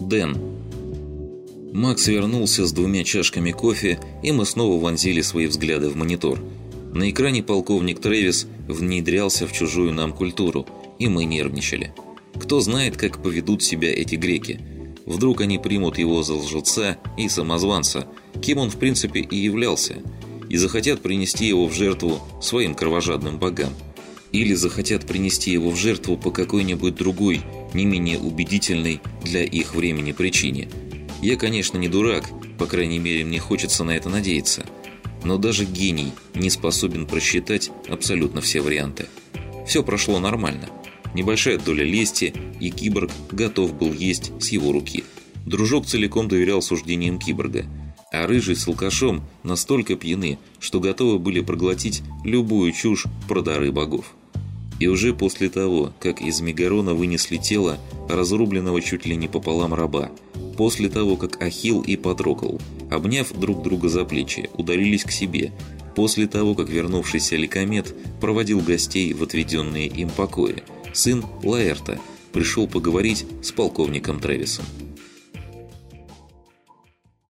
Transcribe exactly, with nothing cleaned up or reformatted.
Дэн. Макс вернулся с двумя чашками кофе, и мы снова вонзили свои взгляды в монитор. На экране полковник Трэвис внедрялся в чужую нам культуру, и мы нервничали. Кто знает, как поведут себя эти греки. Вдруг они примут его за лжеца и самозванца, кем он в принципе и являлся, и захотят принести его в жертву своим кровожадным богам. Или захотят принести его в жертву по какой-нибудь другой, не менее убедительной для их времени причине. Я, конечно, не дурак, по крайней мере, мне хочется на это надеяться. Но даже гений не способен просчитать абсолютно все варианты. Все прошло нормально. Небольшая доля лести, и киборг готов был есть с его руки. Дружок целиком доверял суждениям киборга. А рыжий с алкашом настолько пьяны, что готовы были проглотить любую чушь про дары богов. И уже после того, как из Мегарона вынесли тело разрубленного чуть ли не пополам раба, после того, как Ахилл и Патрокл, обняв друг друга за плечи, удалились к себе, после того, как вернувшийся Ликомет проводил гостей в отведенные им покои, сын Лаэрта пришел поговорить с полковником Трэвисом.